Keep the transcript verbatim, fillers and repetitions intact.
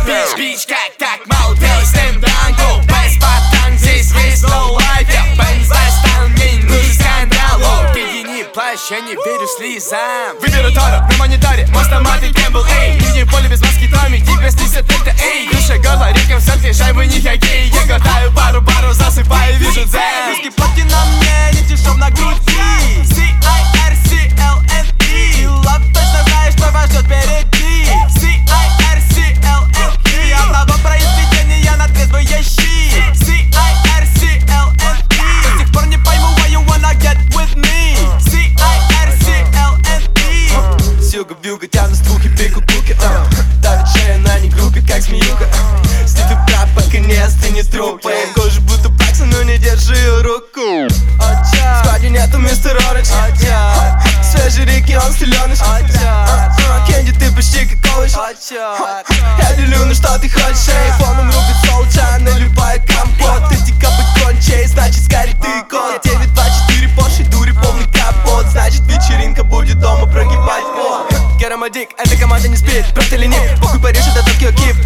Бич, бич, как, как молодой Стэм Данко, без патан, здесь весь low life. Я Бенз достал, мне не нужен скандал. Кидини плащ, я не верю слезам. Выберу Торо на мониторе, мой стоматик Кэмпбелл, эй. Мини поле без маски Томми, тебя снесет это, эй. Душа горло, реком в центре, шайбы не хоккей. Я катаю пару-пару, засыпаю, вижу дзен. Русский платье на мне, не тишов на груди. си ай эр си эл эн и Love точно знаешь, что вас ждет впереди. си ай эр си эл эн и Одного произведения на трезвые щи. си ай эр си эл эн и До сих пор не пойму, why you wanna get with me. си ай эр си эл эн и С юга-вьюга тянут слухи, пику-куки Давит шея на не группе, как змеюка. Стив и прав, пока не остынет труп. Твоя кожа будто бакса, но не держи ее руку. В складе нету мистер Оранж. Свежий регион, зеленый. Кенди, ты почти как овощ. Я делю, ну что ты хочешь, эй. Фоном рубит солча, наливает компот. Ты дико быть кончей, значит скорее ты кот. девять два четыре, Porsche, дури, полный капот. Значит вечеринка будет дома прогибать пол. Керамадик, эта команда не спит, брат или нет. Похуй Париж, это Токио, Киев.